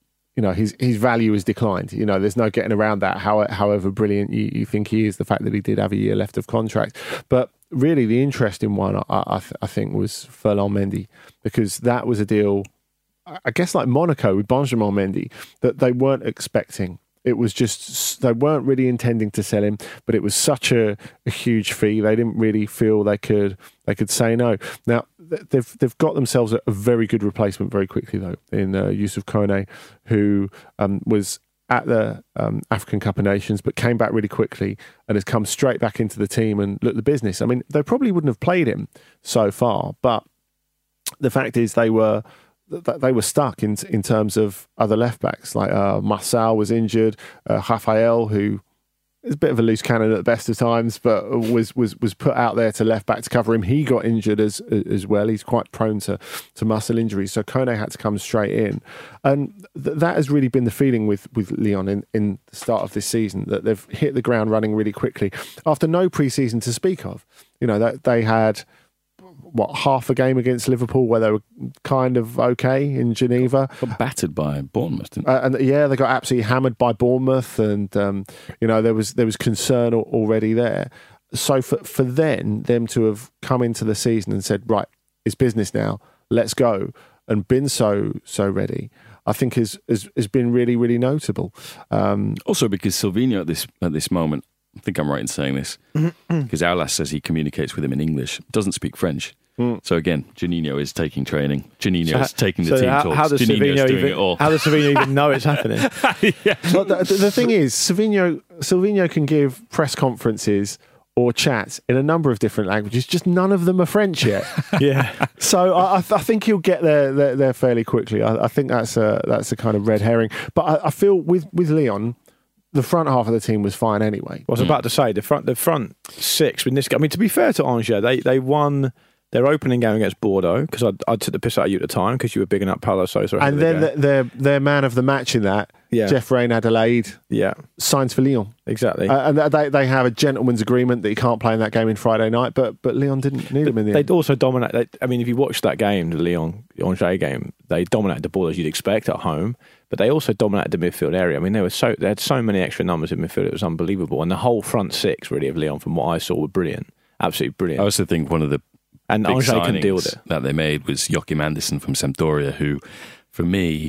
his value has declined. There's no getting around that. However brilliant you think he is, the fact that he did have a year left of contract. But really, the interesting one I think was Ferland Mendy, because that was a deal, I guess, like Monaco with Benjamin Mendy, that they weren't expecting. It was just, they weren't really intending to sell him, but it was such a huge fee. They didn't really feel they could say no. Now, they've got themselves a very good replacement very quickly, though, in Youssouf Koné, who was at the African Cup of Nations, but came back really quickly and has come straight back into the team and looked the business. I mean, they probably wouldn't have played him so far, but the fact is they were stuck in terms of other left backs. Like Marçal was injured, Rafael, who is a bit of a loose cannon at the best of times, but was put out there to left back to cover him. He got injured as well. He's quite prone to muscle injuries, so Koné had to come straight in, and that has really been the feeling with Lyon in the start of this season, that they've hit the ground running really quickly after no pre-season to speak of. That they had half a game against Liverpool where they were kind of okay in Geneva. Got battered by Bournemouth, didn't they? And they got absolutely hammered by Bournemouth, and there was concern already there. So for them to have come into the season and said, right, it's business now, let's go, and been so ready, I think has been really, really notable. Also because Silvinho at this moment, I think I'm right in saying this, because Aulas says he communicates with him in English, doesn't speak French. So again, Juninho is taking training. Juninho is taking the team talks. How does Juninho's doing it all. How does Silvinho even know it's happening? Well, the thing is, Silvinho can give press conferences or chats in a number of different languages, just none of them are French yet. Yeah. So I think he'll get there fairly quickly. I think that's a kind of red herring. But I feel with Lyon, the front half of the team was fine anyway. I was about to say the front six in this game. I mean, to be fair to Angers, they won their opening game against Bordeaux, because I took the piss out of you at the time because you were bigging up Paulo Sousa. And then their man of the match in that, Geoffrey Adelaide, signs for Lyon. Exactly. And they have a gentleman's agreement that he can't play in that game in Friday night, but Lyon didn't need him in the end. They'd also dominate. I mean, if you watch that game, the Lyon-Angers game, they dominated the ball as you'd expect at home, but they also dominated the midfield area. I mean, they had so many extra numbers in midfield, it was unbelievable. And the whole front six, really, of Lyon, from what I saw, were brilliant. Absolutely brilliant. I also think one of the and big Angers couldn't deal with signings it. that they made was Joachim Andersen from Sampdoria, who, for me,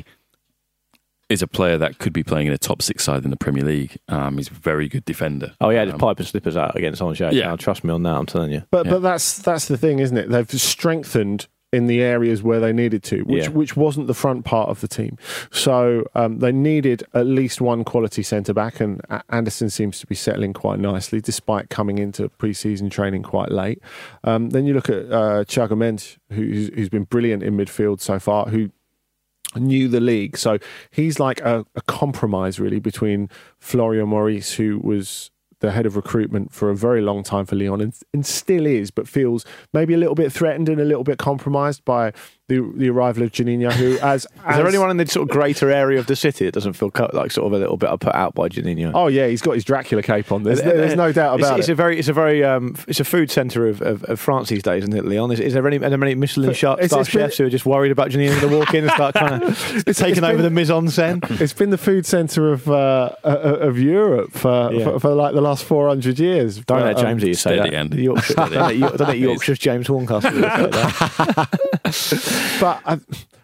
is a player that could be playing in a top six side in the Premier League. He's a very good defender. Oh, yeah, just pipe and slippers out against Angers. Yeah. Trust me on that, I'm telling you. But that's the thing, isn't it? They've strengthened in the areas where they needed to, which wasn't the front part of the team. So they needed at least one quality centre-back, and Anderson seems to be settling quite nicely, despite coming into pre-season training quite late. Then you look at Thiago Mendes, who's been brilliant in midfield so far, who knew the league. So he's like a compromise, really, between Florian Maurice, who was the head of recruitment for a very long time for Lyon and still is, but feels maybe a little bit threatened and a little bit compromised by the arrival of Juninho, who is there anyone in the sort of greater area of the city that doesn't feel like sort of a little bit put out by Juninho? Oh yeah, he's got his Dracula cape on. There's no doubt about it. It's a food centre of France these days, isn't it, Lyon? Are there many Michelin star chefs who are just worried about Juninho to walk in and start kind of taking over the mise en scène? It's been the food centre of Europe for like the last 400 years. Don't let James you say that. Don't let Yorkshire's James Horncastle say that. But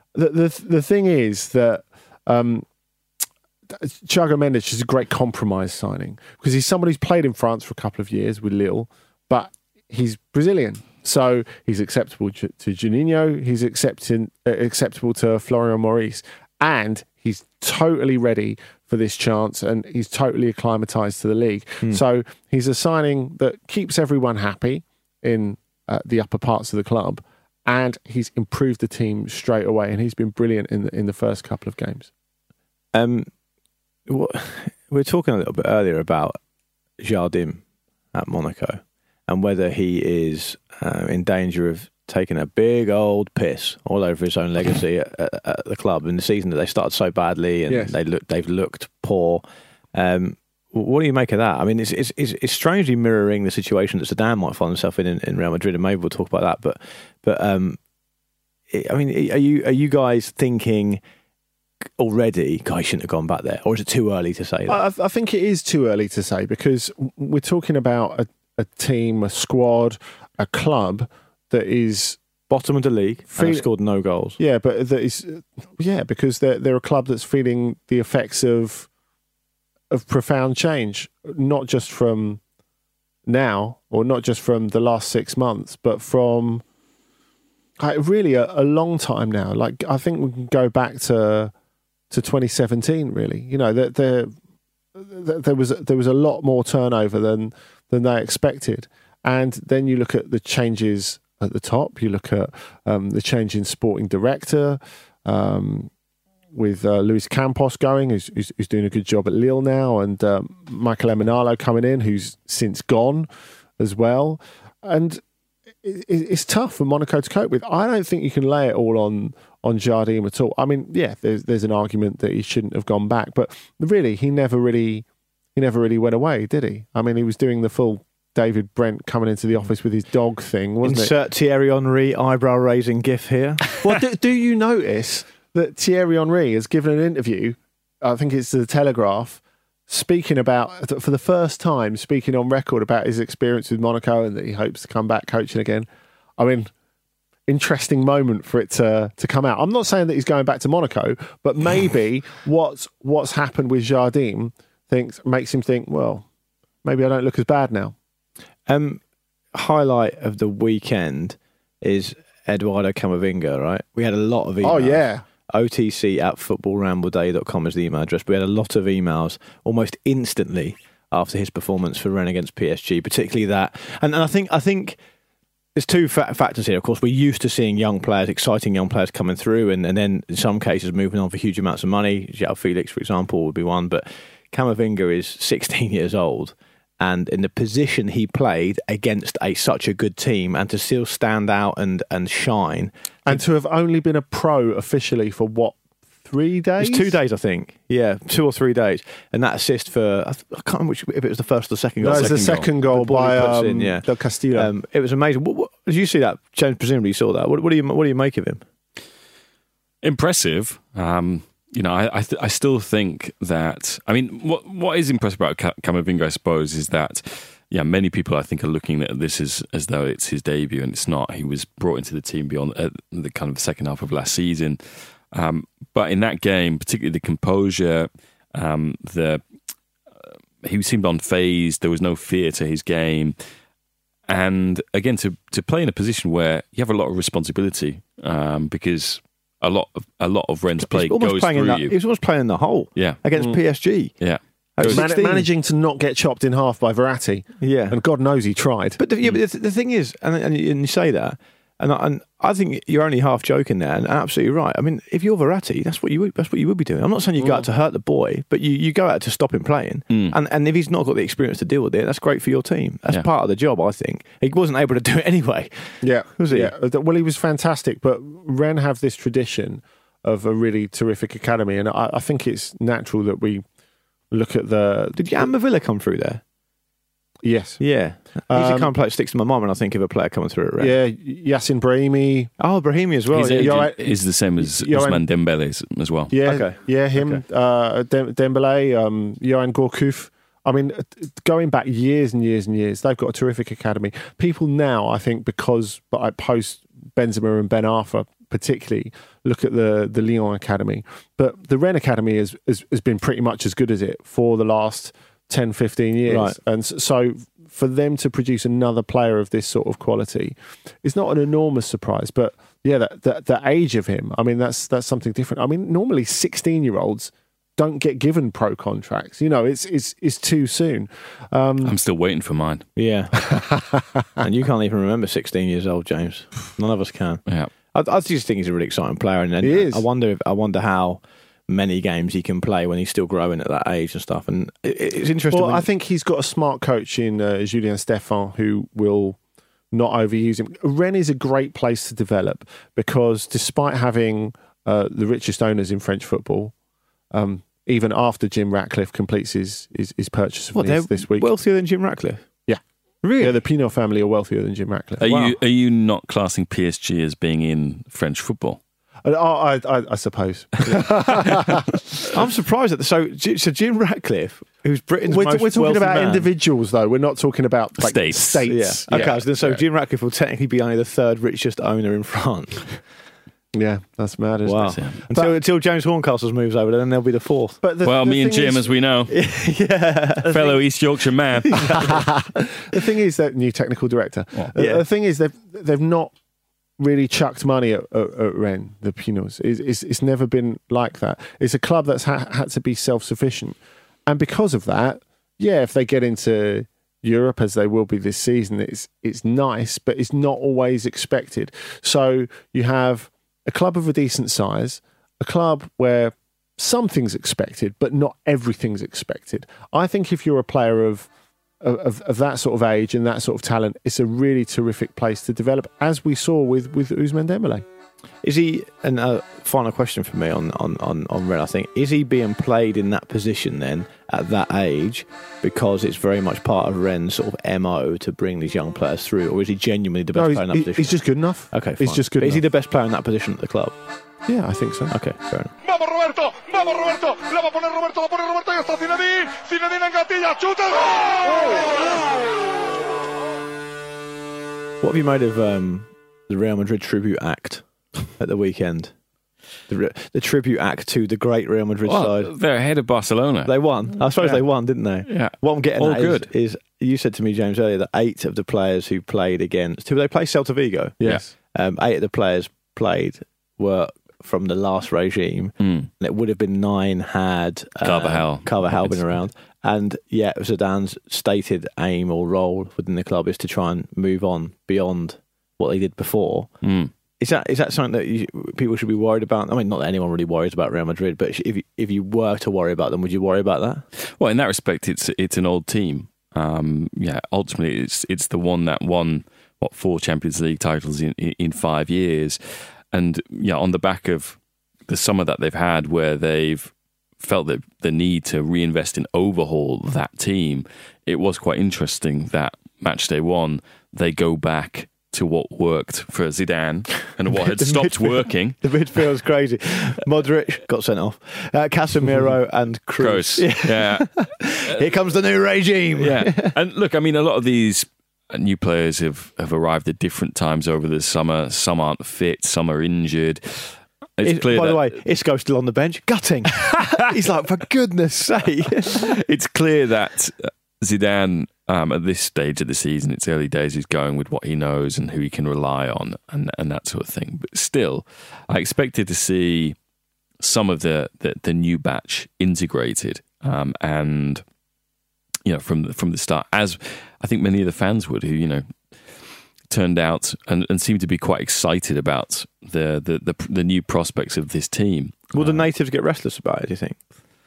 the thing is that Thiago Mendes is a great compromise signing, because he's somebody who's played in France for a couple of years with Lille, but he's Brazilian. So he's acceptable to Juninho, he's acceptable to Florian Maurice, and he's totally ready for this chance, and he's totally acclimatised to the league. So he's a signing that keeps everyone happy in the upper parts of the club, and he's improved the team straight away, and he's been brilliant in the first couple of games. We were talking a little bit earlier about Jardim at Monaco and whether he is in danger of taking a big old piss all over his own legacy at the club in the season that they started so badly and they've looked poor. What do you make of that? I mean, it's strangely mirroring the situation that Zidane might find himself in Real Madrid, and maybe we'll talk about that. But I mean, are you guys thinking already, guys shouldn't have gone back there, or is it too early to say that? I think it is too early to say, because we're talking about a team, a squad, a club that is bottom of the league and have scored no goals. Yeah, but because they're a club that's feeling the effects of profound change, not just from now, or not just from the last 6 months, but from really a long time now. Like, I think we can go back to 2017. Really, you know, there was a lot more turnover than they expected, and then you look at the changes at the top. You look at the change in sporting director. With Luis Campos going, who's doing a good job at Lille now, and Michael Emenalo coming in, who's since gone as well. And it's tough for Monaco to cope with. I don't think you can lay it all on Jardim at all. I mean, yeah, there's an argument that he shouldn't have gone back, but really, he never really went away, did he? I mean, he was doing the full David Brent coming into the office with his dog thing, wasn't it? Insert Thierry Henry eyebrow-raising gif here. Well, do you notice that Thierry Henry has given an interview, I think it's to the Telegraph, speaking about, for the first time, speaking on record about his experience with Monaco and that he hopes to come back coaching again? I mean, interesting moment for it to come out. I'm not saying that he's going back to Monaco, but maybe what's happened with Jardim makes him think, well, maybe I don't look as bad now. Highlight of the weekend is Eduardo Camavinga, right? We had a lot of emails. Oh, yeah. OTC@footballramblday.com is the email address. We had a lot of emails almost instantly after his performance for Rennes against PSG, particularly that. And I think there's two factors here. Of course, we're used to seeing young players, exciting young players coming through and then in some cases moving on for huge amounts of money. João Felix, for example, would be one. But Camavinga is 16 years old. And in the position he played against such a good team and to still stand out and shine. And to have only been a pro officially for 3 days? It's 2 days, I think. Yeah, 2 or 3 days. And that assist for, I can't remember if it was the first or the second goal. No, it was the second goal by Del Castillo. It was amazing. Did you see that? James, presumably you saw that. What do you make of him? Impressive. I still think that. I mean, what is impressive about Camavinga, I suppose, is that many people I think are looking at this as though it's his debut, and it's not. He was brought into the team beyond the kind of second half of last season, but in that game, particularly the composure, he seemed unfazed. There was no fear to his game, and again to play in a position where you have a lot of responsibility because. A lot of Rennes play goes through you. He was almost playing in the hole against PSG. Yeah. Managing to not get chopped in half by Verratti. Yeah. And God knows he tried. But the thing is, and you say that, and I think you're only half joking there, and absolutely right. I mean, if you're Verratti, that's what you would be doing. I'm not saying you go out to hurt the boy, but you go out to stop him playing. And if he's not got the experience to deal with it, that's great for your team. That's part of the job, I think. He wasn't able to do it anyway. Yeah, was he? Yeah. Well, he was fantastic, but Rennes have this tradition of a really terrific academy, and I think it's natural that we look at the. Did Jan Mavilla come through there? Yes. Yeah. He's the kind of player that sticks to my mind when I think of a player coming through at Rennes. Yeah, Yacine Brahimi. Oh, Brahimi as well. He's the same as Ousmane Dembele as well. Yeah, okay. Yeah, him, Dembele, Yoann Gourcuff. I mean, going back years and years and years, they've got a terrific academy. People now, I think, because post Benzema and Ben Arfa particularly, look at the Lyon academy. But the Rennes academy has been pretty much as good as it for the last 10, 15 years. Right. And so for them to produce another player of this sort of quality is not an enormous surprise. But yeah, the age of him, I mean, that's something different. I mean, normally 16-year-olds don't get given pro contracts. It's too soon. I'm still waiting for mine. Yeah. And you can't even remember 16 years old, James. None of us can. Yeah. I just think he's a really exciting player. And he is. I wonder how many games he can play when he's still growing at that age and stuff. And it's interesting. Well, I think he's got a smart coach in Julien Stéphan who will not overuse him. Rennes is a great place to develop because despite having the richest owners in French football, even after Jim Ratcliffe completes his purchase of this week. Wealthier than Jim Ratcliffe? Yeah. Really? Yeah, the Pinot family are wealthier than Jim Ratcliffe. Are you not classing PSG as being in French football? I suppose. I'm surprised at the so Jim Ratcliffe, who's Britain's most we're talking wealthy about man. individuals, though. We're not talking about states. Yeah. Okay, so Jim Ratcliffe will technically be only the third richest owner in France. Yeah, that's mad, isn't it? Until James Horncastle moves over, then they'll be the fourth. But me and Jim, as we know, fellow East Yorkshire man. The thing is that new technical director. The thing is they've not really chucked money at Rennes, the Pinots. It's never been like that. It's a club that's had to be self-sufficient, and because of that, if they get into Europe as they will be this season, it's nice, but it's not always expected. So you have a club of a decent size, a club where something's expected, but not everything's expected. I think if you're a player of that sort of age and that sort of talent, it's a really terrific place to develop, as we saw with Ousmane Dembele. Is he? And final question for me on Rennes, I think, is he being played in that position then at that age because it's very much part of Rennes' sort of MO to bring these young players through, or is he genuinely the best player in that position? He's just good enough. Okay, fine. He's just good enough. Is he the best player in that position at the club? Yeah, I think so. Okay, fair enough. Vamos Roberto, la va a poner Roberto, y está Zinedine engatilla, chuta, What have you made of the Real Madrid tribute act at the weekend. The tribute act to the great Real Madrid side. They're ahead of Barcelona. They won. I suppose they won, didn't they? Yeah. What I'm getting All at good. is you said to me, James, earlier that 8 of the players who played against... Who they play Celta Vigo? Yes. 8 of the players played were from the last regime. And it would have been 9 had Carvajal been around. And yeah, Zidane's stated aim or role within the club is to try and move on beyond what they did before. Is that something that people should be worried about? I mean, not that anyone really worries about Real Madrid, but if you were to worry about them, would you worry about that? Well, in that respect, it's an old team. Ultimately, it's the one that won 4 Champions League titles in 5 years, and on the back of the summer that they've had, where they've felt that the need to reinvest and overhaul that team, it was quite interesting that matchday 1 they go back to what worked for Zidane and what had stopped working. The midfield's crazy. Modric got sent off. Casemiro and Kroos. Yeah. Here comes the new regime. Yeah. And look, I mean, a lot of these new players have arrived at different times over the summer. Some aren't fit, some are injured. It's clear by the way, Isco's still on the bench. Gutting. He's like, for goodness sake. It's clear that Zidane, at this stage of the season, it's early days, he's going with what he knows and who he can rely on and that sort of thing. But still, I expected to see some of the new batch integrated and from the start, as I think many of the fans would, who turned out and seemed to be quite excited about the new prospects of this team. Will the natives get restless about it, do you think?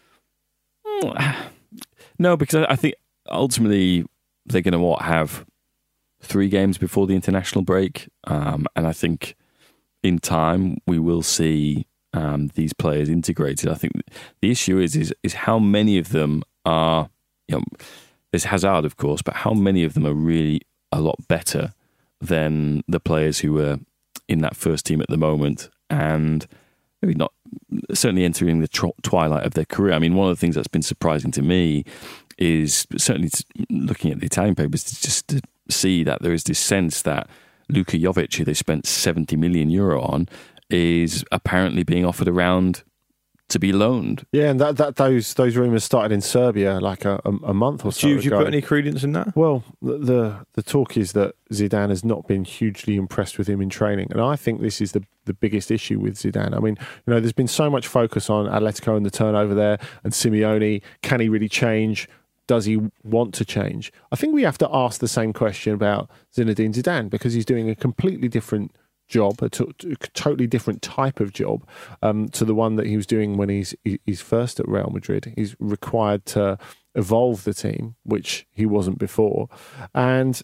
No, because I think ultimately they're going to have 3 games before the international break, and I think in time we will see these players integrated. I think the issue is how many of them are, there's Hazard of course, but how many of them are really a lot better than the players who were in that first team at the moment, and maybe not certainly entering the twilight of their career. I mean, one of the things that's been surprising to me is certainly looking at the Italian papers, just to see that there is this sense that Luka Jovic, who they spent €70 million on, is apparently being offered around to be loaned. Yeah, and those rumours started in Serbia like a month or so ago. Do you put any credence in that? Well, the talk is that Zidane has not been hugely impressed with him in training, and I think this is the biggest issue with Zidane. I mean, there's been so much focus on Atletico and the turnover there, and Simeone. Can he really change? Does he want to change? I think we have to ask the same question about Zinedine Zidane, because he's doing a completely different job, a totally different type of job to the one that he was doing when he's first at Real Madrid. He's required to evolve the team, which he wasn't before. And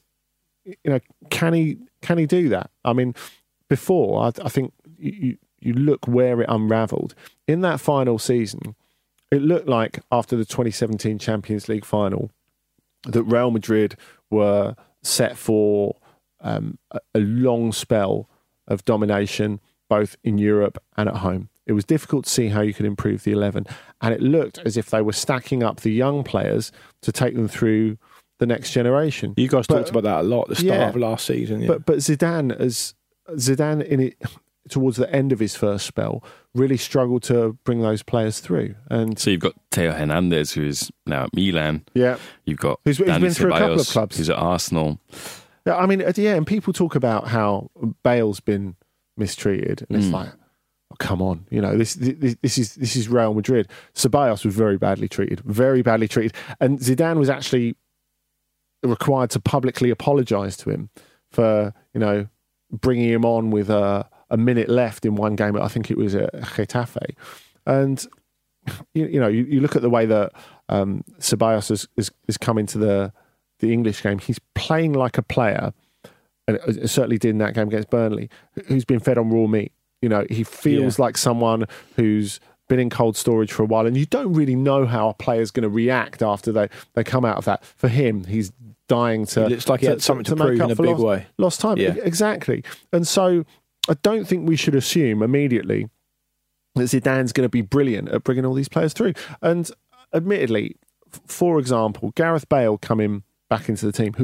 can he do that? I mean, before I think you look where it unravelled in that final season. It looked like after the 2017 Champions League final that Real Madrid were set for a long spell of domination, both in Europe and at home. It was difficult to see how you could improve the 11, and it looked as if they were stacking up the young players to take them through the next generation. You guys talked about that a lot at the start of last season. Yeah. But Zidane in it towards the end of his first spell really struggled to bring those players through. And so you've got Theo Hernandez, who is now at Milan. Yeah, you've got who's been through a couple of clubs. Who's at Arsenal. Yeah, I mean, and people talk about how Bale's been mistreated, and it's like, oh, come on, this is Real Madrid. Ceballos was very badly treated, and Zidane was actually required to publicly apologise to him for bringing him on with a minute left in one game. I think it was at Getafe, and you look at the way that Ceballos has come into the English game. He's playing like a player, and certainly did in that game against Burnley, who's been fed on raw meat. He feels like someone who's been in cold storage for a while, and you don't really know how a player's going to react after they come out of that. For him, he's dying to... It looks like he had something to prove in a big way. Lost time, exactly. And so I don't think we should assume immediately that Zidane's going to be brilliant at bringing all these players through. And admittedly, for example, Gareth Bale coming back into the team, who is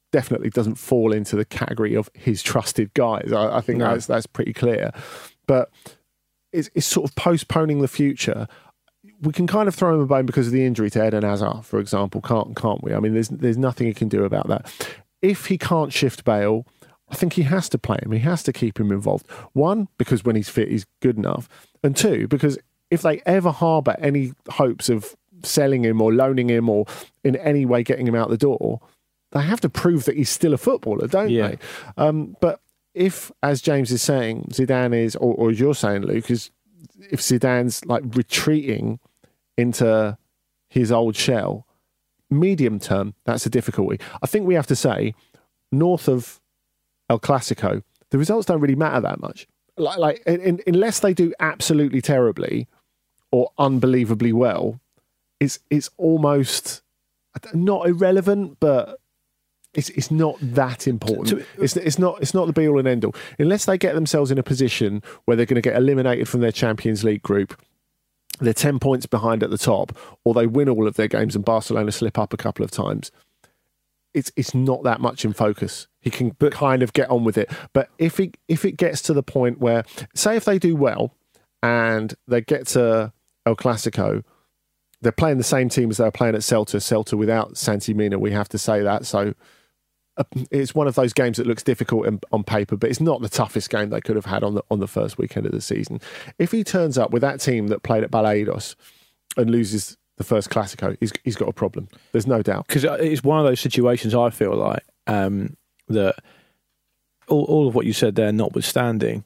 definitely doesn't fall into the category of his trusted guys. I think that's pretty clear. But it's sort of postponing the future. We can kind of throw him a bone because of the injury to Eden Hazard, for example, can't we? I mean, there's nothing he can do about that. If he can't shift Bale, I think he has to play him. He has to keep him involved. One, because when he's fit, he's good enough. And two, because if they ever harbour any hopes of selling him or loaning him or in any way getting him out the door, they have to prove that he's still a footballer, don't they? But if, as James is saying, Zidane is, or as you're saying, Luke, is if Zidane's like retreating into his old shell, medium term, that's a difficulty. I think we have to say, north of El Clasico, the results don't really matter that much. Unless they do absolutely terribly or unbelievably well, it's almost not irrelevant, but it's not that important. It's not the be all and end all. Unless they get themselves in a position where they're going to get eliminated from their Champions League group, they're 10 points behind at the top, or they win all of their games and Barcelona slip up a couple of times. It's not that much in focus. He can kind of get on with it. But if it gets to the point where, say if they do well and they get to El Clasico, they're playing the same team as they were playing at Celta without Santi Mina, we have to say that. So it's one of those games that looks difficult on paper, but it's not the toughest game they could have had on the first weekend of the season. If he turns up with that team that played at Balaidos and loses the first Clasico, he's got a problem. There's no doubt. Because it's one of those situations, I feel like, that all of what you said there notwithstanding,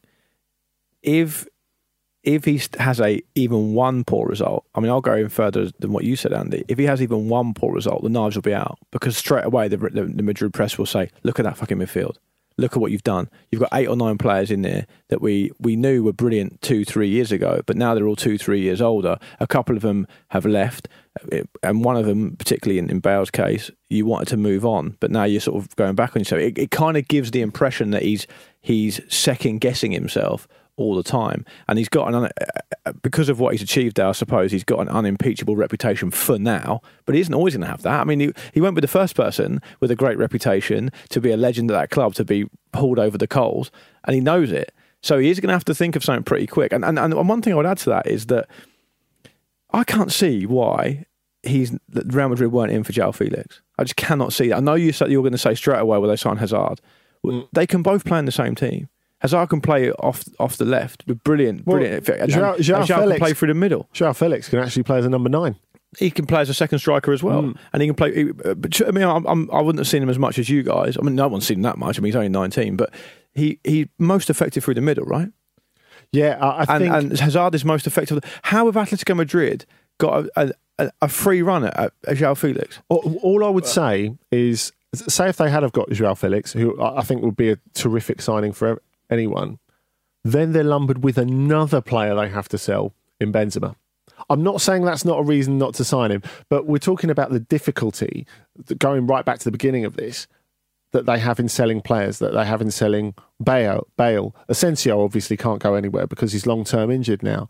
if he has even one poor result, I mean, I'll go even further than what you said, Andy. If he has even one poor result, the knives will be out, because straight away the Madrid press will say, look at that fucking midfield. Look at what you've done. You've got 8 or 9 players in there that we knew were brilliant 2-3 years ago, but now they're all 2-3 years older. A couple of them have left, and one of them, particularly in Bale's case, you wanted to move on, but now you're sort of going back on yourself. It kind of gives the impression that he's second guessing himself all the time, and he's got because of what he's achieved there, I suppose he's got an unimpeachable reputation for now, but he isn't always going to have that. I mean, he went with the first person with a great reputation to be a legend at that club, to be pulled over the coals, and he knows it, so he is going to have to think of something pretty quick. And one thing I would add to that is that I can't see why Real Madrid weren't in for João Felix. I just cannot see that. I know you said you were going to say straight away, well, they signed Hazard. They can both play in the same team. Hazard can play off the left with brilliant effect. João can play through the middle. João Felix can actually play as a number 9. He can play as a second striker as well, and he can play. I mean, I wouldn't have seen him as much as you guys. I mean, no one's seen him that much. I mean, he's only 19, but he's most effective through the middle, right? Yeah, I think. And Hazard is most effective. How have Atletico Madrid got a free run at João Felix? All I would say is, say if they had have got João Felix, who I think would be a terrific signing for anyone, then they're lumbered with another player they have to sell in Benzema. I'm not saying that's not a reason not to sign him, but we're talking about the difficulty, going right back to the beginning of this, that they have in selling players, that they have in selling Bale. Asensio obviously can't go anywhere because he's long-term injured now.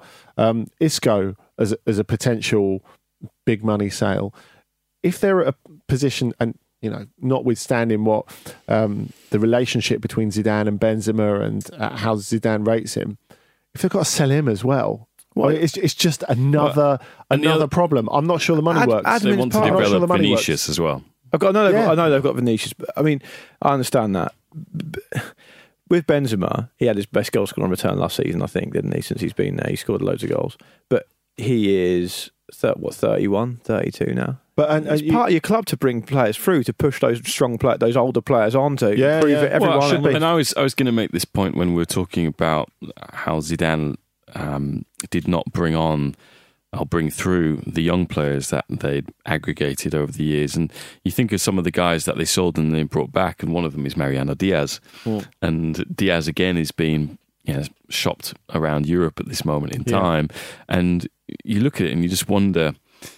Isco as a potential big money sale. If they're at a position, and notwithstanding what the relationship between Zidane and Benzema and how Zidane rates him, if they've got to sell him as well, it's just another problem. I'm not sure the money works. They want to develop Vinicius as well. I know they've got Vinicius, but I mean, I understand that. With Benzema, he had his best goal scorer on return last season, I think, didn't he? Since he's been there, he scored loads of goals. But he is 31, 32 now. But it's part of your club to bring players through, to push those those older players on to prove it. Everyone should be. And I was going to make this point when we were talking about how Zidane did not bring through the young players that they'd aggregated over the years. And you think of some of the guys that they sold and they brought back, and one of them is Mariano Diaz. And Diaz again is being shopped around Europe at this moment in time. And you look at it and you just wonder.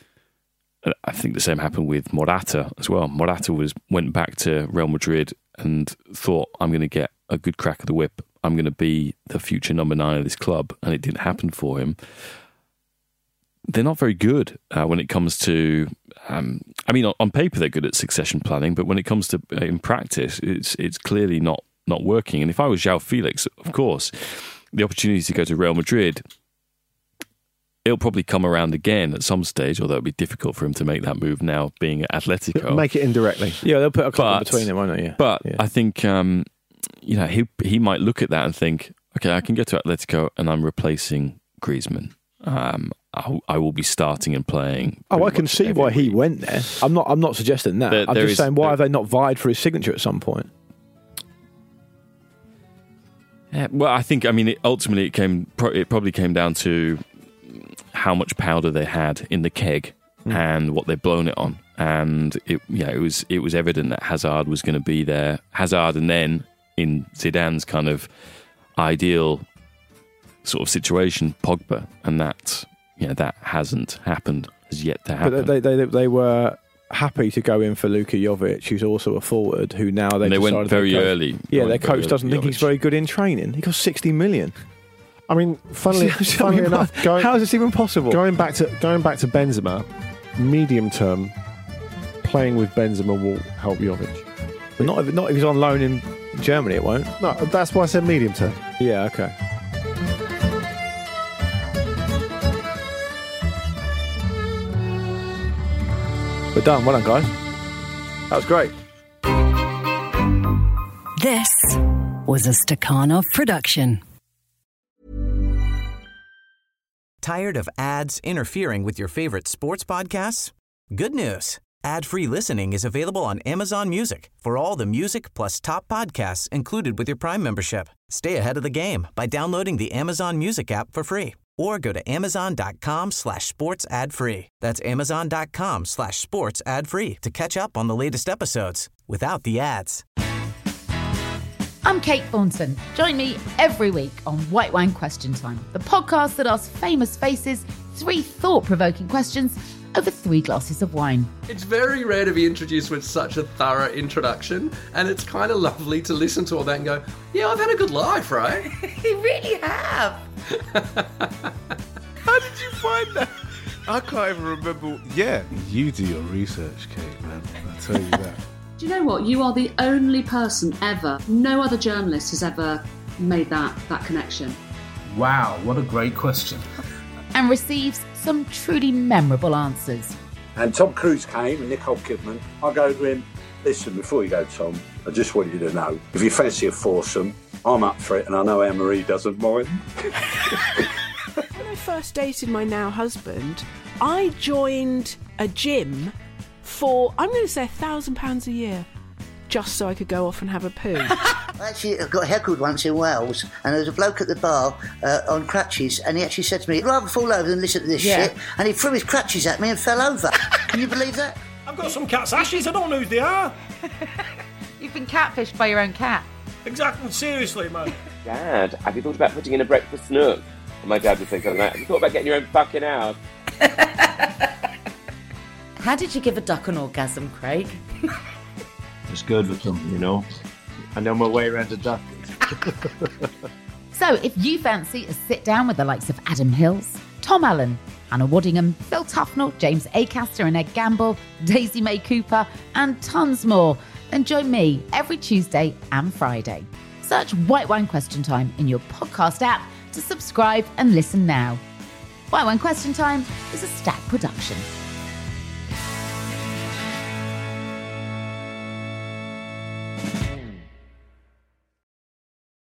I think the same happened with Morata as well. Morata went back to Real Madrid and thought, I'm going to get a good crack of the whip. I'm going to be the future number 9 of this club. And it didn't happen for him. they're not very good when it comes to. On paper they're good at succession planning, but when it comes to in practice, it's clearly not working. And if I was João Felix, of course, the opportunity to go to Real Madrid, it'll probably come around again at some stage, although it'll be difficult for him to make that move now being at Atletico. Make it indirectly. Yeah, they'll put a club between them, won't they? Yeah. But I think he might look at that and think, okay, I can get to Atletico and I'm replacing Griezmann. I will be starting and playing. Oh, I can see why he went there. I'm not suggesting that. I'm just saying, why have they not vied for his signature at some point? Yeah, well, I think, ultimately it probably came down to how much powder they had in the keg and what they'd blown it on. And it was evident that Hazard was going to be there. Hazard, and then in Zidane's kind of ideal sort of situation, Pogba, and that hasn't happened, has yet to happen. But they were happy to go in for Luka Jovic, who's also a forward, who now they went very early. Yeah, their coach doesn't think he's very good in training. He cost 60 million. I mean, funnily enough, how is this even possible? Going back to Benzema, medium term, playing with Benzema will help Jovic. But not if he's on loan in Germany, it won't. No, that's why I said medium term. Yeah, okay. We're done. Well done, guys. That was great. This was a Stakhanov production. Tired of ads interfering with your favorite sports podcasts? Good news. Ad-free listening is available on Amazon Music for all the music plus top podcasts included with your Prime membership. Stay ahead of the game by downloading the Amazon Music app for free or go to amazon.com/sports ad free. That's amazon.com/sports ad free to catch up on the latest episodes without the ads. I'm Kate Thornton. Join me every week on White Wine Question Time, the podcast that asks famous faces 3 thought-provoking questions over 3 glasses of wine. It's very rare to be introduced with such a thorough introduction, and it's kind of lovely to listen to all that and go, yeah, I've had a good life, right? You really have. How did you find that? I can't even remember. Yeah, you do your research, Kate, man. I'll tell you that. Do you know what? You are the only person ever, no other journalist has ever made that connection. Wow, what a great question. And receives some truly memorable answers. And Tom Cruise came and Nicole Kidman. I go to him, listen, before you go, Tom, I just want you to know, if you fancy a foursome, I'm up for it, and I know Anne-Marie doesn't mind. When I first dated my now husband, I joined a gym for, I'm going to say £1,000 a year, just so I could go off and have a poo. Actually, I got heckled once in Wales, and there was a bloke at the bar on crutches, and he actually said to me, I'd rather fall over than listen to this shit, and he threw his crutches at me and fell over. Can you believe that? I've got some cat's ashes, I don't know who they are. You've been catfished by your own cat. Exactly, seriously, man. Dad, have you thought about putting in a breakfast nook? And my dad would say something like, have you thought about getting your own fucking house? How did you give a duck an orgasm, Craig? It's good with them, I know my way around a duck. So if you fancy a sit down with the likes of Adam Hills, Tom Allen, Hannah Waddingham, Phil Tufnell, James Acaster and Ed Gamble, Daisy May Cooper, and tons more, then join me every Tuesday and Friday. Search White Wine Question Time in your podcast app to subscribe and listen now. White Wine Question Time is a Stack production.